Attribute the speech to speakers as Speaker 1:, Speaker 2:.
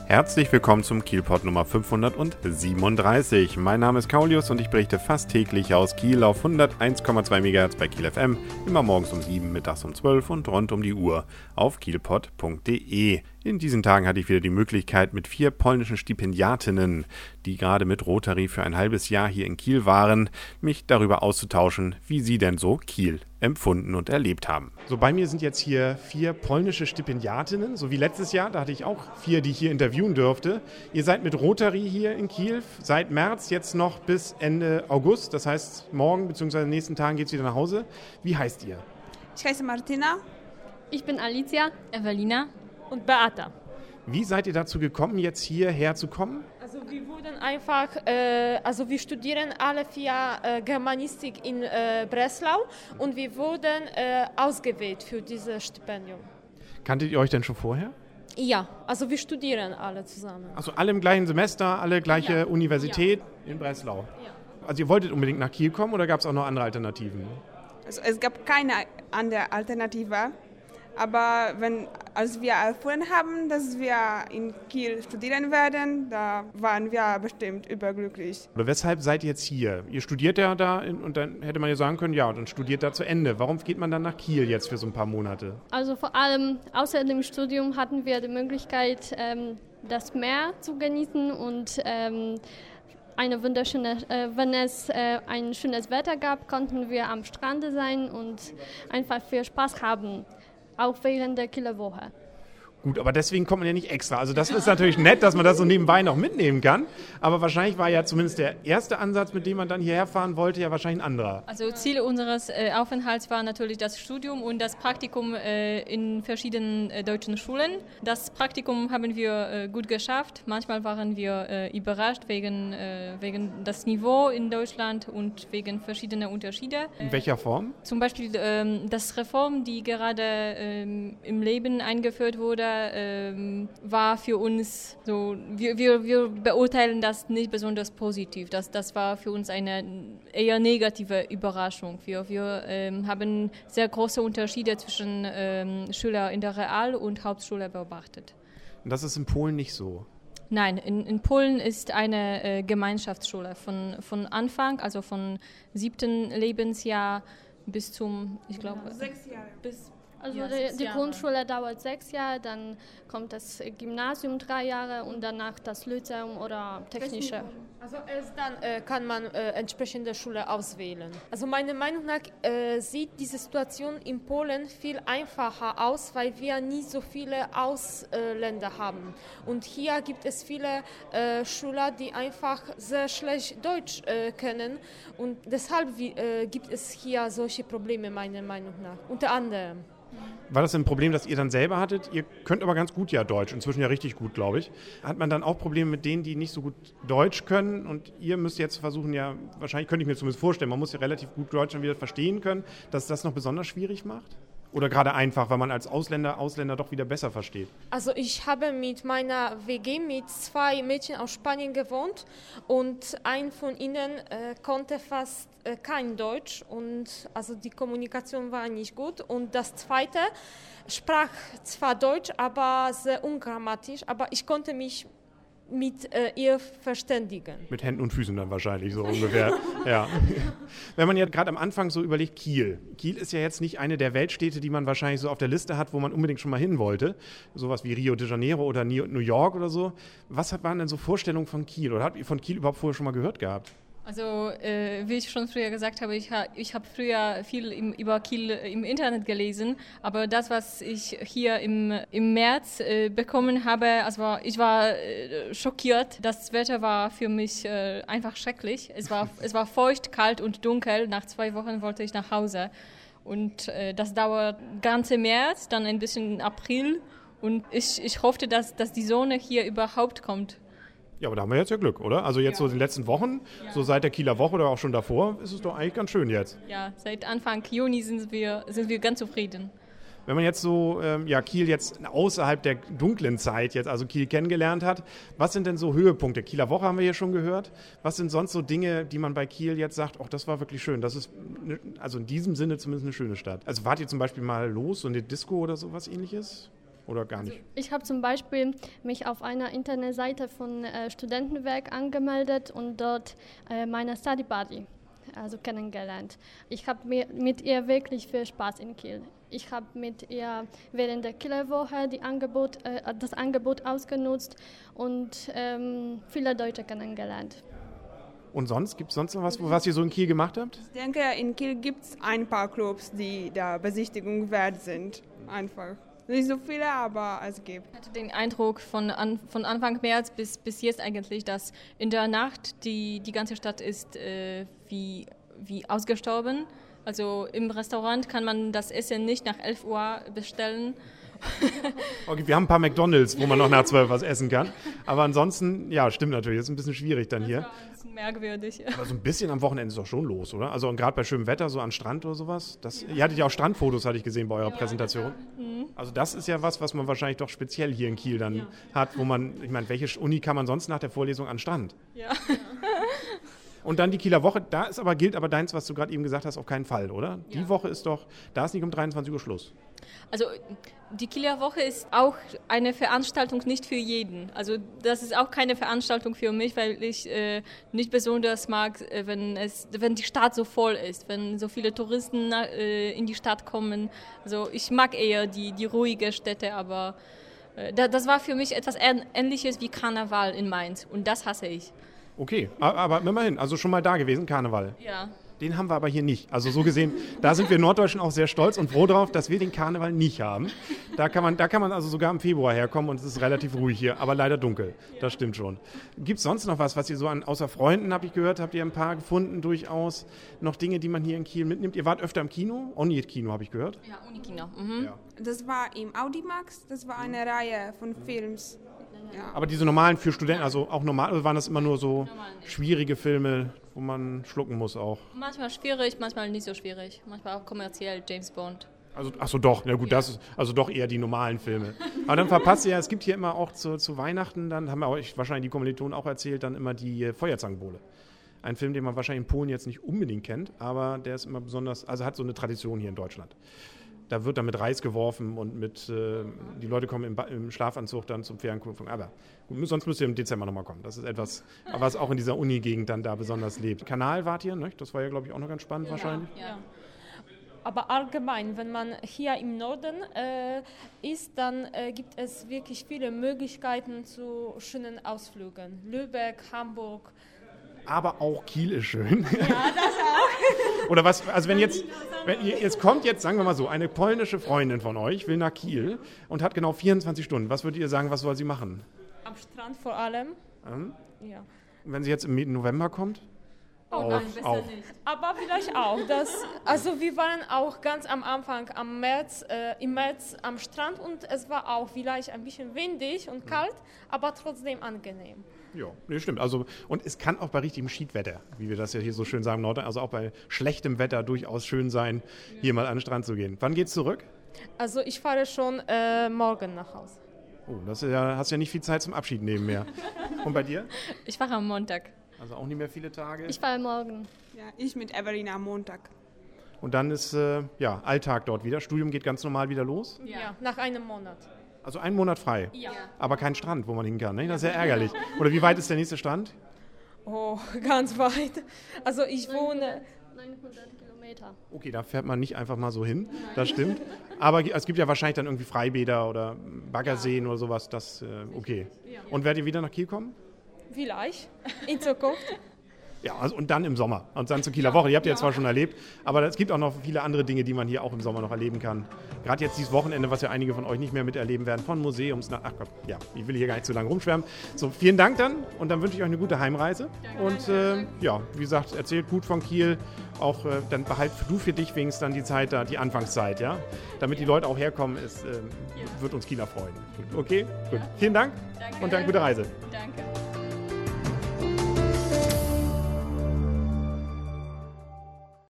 Speaker 1: Herzlich willkommen zum Kielpod Nummer 537. Mein Name ist Kaulius und ich berichte fast täglich aus Kiel auf 101,2 MHz bei Kiel FM, immer morgens um 7, mittags um 12 und rund um die Uhr auf kielpod.de. In diesen Tagen hatte ich wieder die Möglichkeit, mit 4 polnischen Stipendiatinnen, die gerade mit Rotary für ein halbes Jahr hier in Kiel waren, mich darüber auszutauschen, wie sie denn so Kiel empfunden und erlebt haben. So, bei mir sind jetzt hier 4 polnische Stipendiatinnen, so wie letztes Jahr, da hatte ich auch 4, die ich hier interviewen durfte. Ihr seid mit Rotary hier in Kiel, seit März jetzt noch bis Ende August, das heißt morgen bzw. in den nächsten Tagen geht es wieder nach Hause. Wie heißt ihr?
Speaker 2: Ich heiße Martina.
Speaker 3: Ich bin Alicia, Evelina und Beata.
Speaker 1: Wie seid ihr dazu gekommen, jetzt hierher zu kommen?
Speaker 4: Also wir wurden einfach, wir studieren alle 4 Germanistik in Breslau und wir wurden ausgewählt für dieses Stipendium.
Speaker 1: Kanntet ihr euch denn schon vorher?
Speaker 4: Ja, also wir studieren alle zusammen.
Speaker 1: Also alle im gleichen Semester, alle gleiche Universität in Breslau?
Speaker 4: Ja.
Speaker 1: Also ihr wolltet unbedingt nach Kiel kommen oder gab es auch noch andere Alternativen?
Speaker 2: Also es gab keine andere Alternative, aber als wir erfahren haben, dass wir in Kiel studieren werden, da waren wir bestimmt überglücklich.
Speaker 1: Oder weshalb seid ihr jetzt hier? Ihr studiert ja da und dann hätte man ja sagen können, ja, dann studiert da zu Ende. Warum geht man dann nach Kiel jetzt für so ein paar Monate?
Speaker 3: Also vor allem außer dem Studium hatten wir die Möglichkeit, das Meer zu genießen und eine wunderschöne, wenn es ein schönes Wetter gab, konnten wir am Strand sein und einfach viel Spaß haben, auch während der Kieler Woche.
Speaker 1: Gut, aber deswegen kommt man ja nicht extra. Also das ist natürlich nett, dass man das so nebenbei noch mitnehmen kann. Aber wahrscheinlich war ja zumindest der erste Ansatz, mit dem man dann hierher fahren wollte, ja wahrscheinlich ein anderer.
Speaker 5: Also Ziel unseres Aufenthalts war natürlich das Studium und das Praktikum in verschiedenen deutschen Schulen. Das Praktikum haben wir gut geschafft. Manchmal waren wir überrascht wegen das Niveau in Deutschland und wegen verschiedener Unterschiede.
Speaker 1: In welcher Form?
Speaker 5: Zum Beispiel das Reform, die gerade im Leben eingeführt wurde, war für uns so, wir beurteilen das nicht besonders positiv. Das war für uns eine eher negative Überraschung. Wir haben sehr große Unterschiede zwischen Schülern in der Real- und Hauptschule beobachtet.
Speaker 1: Und das ist in Polen nicht so?
Speaker 5: Nein, in Polen ist eine Gemeinschaftsschule von Anfang, also von 7. Lebensjahr bis zum, ich glaube,
Speaker 2: 6 Jahre.
Speaker 3: Also
Speaker 5: Ja,
Speaker 3: die Grundschule dauert 6 Jahre, dann kommt das Gymnasium 3 Jahre und danach das Lyzeum oder technische.
Speaker 4: Also erst dann kann man entsprechende Schule auswählen. Also meiner Meinung nach sieht die Situation in Polen viel einfacher aus, weil wir nie so viele Ausländer haben. Und hier gibt es viele Schüler, die einfach sehr schlecht Deutsch können und deshalb gibt es hier solche Probleme meiner Meinung nach, unter anderem.
Speaker 1: War das ein Problem, das ihr dann selber hattet? Ihr könnt aber ganz gut ja Deutsch, inzwischen ja richtig gut, glaube ich. Hat man dann auch Probleme mit denen, die nicht so gut Deutsch können? Und ihr müsst jetzt versuchen, ja, wahrscheinlich könnte ich mir zumindest vorstellen, man muss ja relativ gut Deutsch dann wieder verstehen können, dass das noch besonders schwierig macht? Oder gerade einfach, weil man als Ausländer doch wieder besser versteht?
Speaker 4: Also ich habe mit meiner WG mit 2 Mädchen aus Spanien gewohnt und ein von ihnen konnte fast kein Deutsch und also die Kommunikation war nicht gut. Und das zweite sprach zwar Deutsch, aber sehr ungrammatisch, aber ich konnte mich mit ihr verständigen.
Speaker 1: Mit Händen und Füßen dann wahrscheinlich so ungefähr. Ja. Wenn man ja gerade am Anfang so überlegt, Kiel. Kiel ist ja jetzt nicht eine der Weltstädte, die man wahrscheinlich so auf der Liste hat, wo man unbedingt schon mal hin wollte. Sowas wie Rio de Janeiro oder New York oder so. Was waren denn so Vorstellungen von Kiel? Oder habt ihr von Kiel überhaupt vorher schon mal gehört gehabt?
Speaker 5: Also, wie ich schon früher gesagt habe, ich habe früher viel über Kiel im Internet gelesen, aber das, was ich hier im März bekommen habe, also ich war schockiert. Das Wetter war für mich einfach schrecklich. Es war feucht, kalt und dunkel. Nach 2 Wochen wollte ich nach Hause. Und das dauert ganze März, dann ein bisschen April. Und ich hoffte, dass die Sonne hier überhaupt kommt.
Speaker 1: Ja, aber da haben wir jetzt ja Glück, oder? Also jetzt so in den letzten Wochen, so seit der Kieler Woche oder auch schon davor, ist es doch eigentlich ganz schön jetzt.
Speaker 5: Ja, seit Anfang Juni sind wir ganz zufrieden.
Speaker 1: Wenn man jetzt so Kiel jetzt außerhalb der dunklen Zeit jetzt, also Kiel kennengelernt hat, was sind denn so Höhepunkte? Kieler Woche haben wir hier schon gehört. Was sind sonst so Dinge, die man bei Kiel jetzt sagt, ach, das war wirklich schön. Das ist, also in diesem Sinne zumindest eine schöne Stadt. Also wart ihr zum Beispiel mal los, so eine Disco oder sowas ähnliches? oder gar nicht?
Speaker 3: Ich habe zum Beispiel mich auf einer Internetseite von Studentenwerk angemeldet und dort meine Study Buddy kennengelernt. Ich habe mit ihr wirklich viel Spaß in Kiel. Ich habe mit ihr während der Kieler Woche das Angebot ausgenutzt und viele Deutsche kennengelernt.
Speaker 1: Und sonst, gibt es sonst noch was ihr so in Kiel gemacht habt?
Speaker 2: Ich denke, in Kiel gibt es ein paar Clubs, die der Besichtigung wert sind. Einfach. Nicht so viele, aber es gibt.
Speaker 5: Ich hatte den Eindruck von Anfang März bis jetzt eigentlich, dass in der Nacht die ganze Stadt ist wie ausgestorben. Also im Restaurant kann man das Essen nicht nach 11 Uhr bestellen.
Speaker 1: Okay, wir haben ein paar McDonalds, wo man noch nach 12 was essen kann. Aber ansonsten, ja, stimmt natürlich, ist ein bisschen schwierig dann hier.
Speaker 5: Das war ein bisschen merkwürdig.
Speaker 1: Aber so ein bisschen am Wochenende ist doch schon los, oder? Also gerade bei schönem Wetter, so an Strand oder sowas. Ihr hattet ja auch Strandfotos, hatte ich gesehen bei eurer Präsentation. Also das ist ja was man wahrscheinlich doch speziell hier in Kiel dann hat, wo man, ich meine, welche Uni kann man sonst nach der Vorlesung an Strand?
Speaker 5: Ja.
Speaker 1: Und dann die Kieler Woche, gilt aber deins, was du gerade eben gesagt hast, auf keinen Fall, oder? Ja. Die Woche ist doch, da ist nicht um 23 Uhr Schluss.
Speaker 5: Also die Kieler Woche ist auch eine Veranstaltung nicht für jeden. Also das ist auch keine Veranstaltung für mich, weil ich nicht besonders mag, wenn die Stadt so voll ist, wenn so viele Touristen in die Stadt kommen. Also ich mag eher die ruhige Städte, aber das war für mich etwas Ähnliches wie Karneval in Mainz und das hasse ich.
Speaker 1: Okay, aber immerhin, also schon mal da gewesen, Karneval.
Speaker 5: Ja.
Speaker 1: Den haben wir aber hier nicht. Also so gesehen, da sind wir Norddeutschen auch sehr stolz und froh drauf, dass wir den Karneval nicht haben. Da kann man also sogar im Februar herkommen und es ist relativ ruhig hier, aber leider dunkel. Das stimmt schon. Gibt es sonst noch was ihr so außer Freunden, habe ich gehört, habt ihr ein paar gefunden durchaus? Noch Dinge, die man hier in Kiel mitnimmt? Ihr wart öfter im Kino? Uni-Kino, habe ich gehört.
Speaker 5: Ja, Uni-Kino. Mhm.
Speaker 1: Ja.
Speaker 2: Das war im Audimax, das war eine Reihe von Films. Ja.
Speaker 1: Aber diese normalen für Studenten, also auch normal, oder waren das immer nur so schwierige Filme, wo man schlucken muss auch?
Speaker 5: Manchmal schwierig, manchmal nicht so schwierig. Manchmal auch kommerziell, James Bond.
Speaker 1: Also, achso, doch, na gut, das ist also doch eher die normalen Filme. Aber dann verpasst ihr ja, es gibt hier immer auch zu Weihnachten, dann haben wir euch wahrscheinlich die Kommilitonen auch erzählt, dann immer die Feuerzangenbowle. Ein Film, den man wahrscheinlich in Polen jetzt nicht unbedingt kennt, aber der ist immer besonders, also hat so eine Tradition hier in Deutschland. Da wird dann mit Reis geworfen und die Leute kommen im Schlafanzug dann zum Ferngucken. Aber gut, sonst müsst ihr im Dezember nochmal kommen. Das ist etwas, was auch in dieser Uni-Gegend dann da besonders lebt. Kanal wart ihr, ne? Das war ja, glaube ich, auch noch ganz spannend wahrscheinlich.
Speaker 4: Ja. Aber allgemein, wenn man hier im Norden ist, dann gibt es wirklich viele Möglichkeiten zu schönen Ausflügen. Lübeck, Hamburg.
Speaker 1: Aber auch Kiel ist schön. Ja, das auch. Oder was, also wenn jetzt kommt jetzt, sagen wir mal so, eine polnische Freundin von euch will nach Kiel und hat genau 24 Stunden. Was würdet ihr sagen, was soll sie machen?
Speaker 4: Am Strand vor allem. Ja.
Speaker 1: Und wenn sie jetzt im November kommt?
Speaker 5: Oh nein, besser nicht.
Speaker 4: Aber vielleicht auch. Also wir waren auch ganz am Anfang im März am Strand und es war auch vielleicht ein bisschen windig und kalt, aber trotzdem angenehm.
Speaker 1: Ja, nee, stimmt. Also, und es kann auch bei richtigem Schiedwetter, wie wir das ja hier so schön sagen im Norden, also auch bei schlechtem Wetter durchaus schön sein, hier mal an den Strand zu gehen. Wann geht's zurück?
Speaker 4: Also ich fahre schon morgen nach Hause.
Speaker 1: Oh, hast ja nicht viel Zeit zum Abschied nehmen mehr. Und bei dir?
Speaker 5: Ich fahre am Montag.
Speaker 1: Also auch nicht mehr viele Tage?
Speaker 3: Ich fahre morgen.
Speaker 2: Ja, ich mit Evelyn am Montag.
Speaker 1: Und dann ist Alltag dort wieder. Studium geht ganz normal wieder los?
Speaker 4: Ja, nach einem Monat.
Speaker 1: Also einen Monat frei?
Speaker 5: Ja.
Speaker 1: Aber kein Strand, wo man hin kann, ne? Das ist ja ärgerlich. Oder wie weit ist der nächste Strand?
Speaker 4: Oh, ganz weit. Also ich wohne...
Speaker 3: 900 Kilometer.
Speaker 1: Okay, da fährt man nicht einfach mal so hin, das stimmt. Aber es gibt ja wahrscheinlich dann irgendwie Freibäder oder Baggerseen oder sowas, okay. Und werdet ihr wieder nach Kiel kommen?
Speaker 4: Vielleicht, in Zukunft.
Speaker 1: Ja, also, und dann im Sommer und dann zur Kieler Woche. Die habt ihr jetzt zwar schon erlebt, aber es gibt auch noch viele andere Dinge, die man hier auch im Sommer noch erleben kann. Gerade jetzt dieses Wochenende, was ja einige von euch nicht mehr miterleben werden, von Museums nach... Ach Gott, ja, ich will hier gar nicht zu lange rumschwärmen. So, vielen Dank dann und dann wünsche ich euch eine gute Heimreise. Und wie gesagt, erzählt gut von Kiel. Auch dann behalt du für dich wenigstens dann die Zeit da, die Anfangszeit, ja? Damit die Leute auch herkommen, wird uns Kieler freuen. Okay, gut. Vielen Dank und dann gute Reise.
Speaker 5: Danke.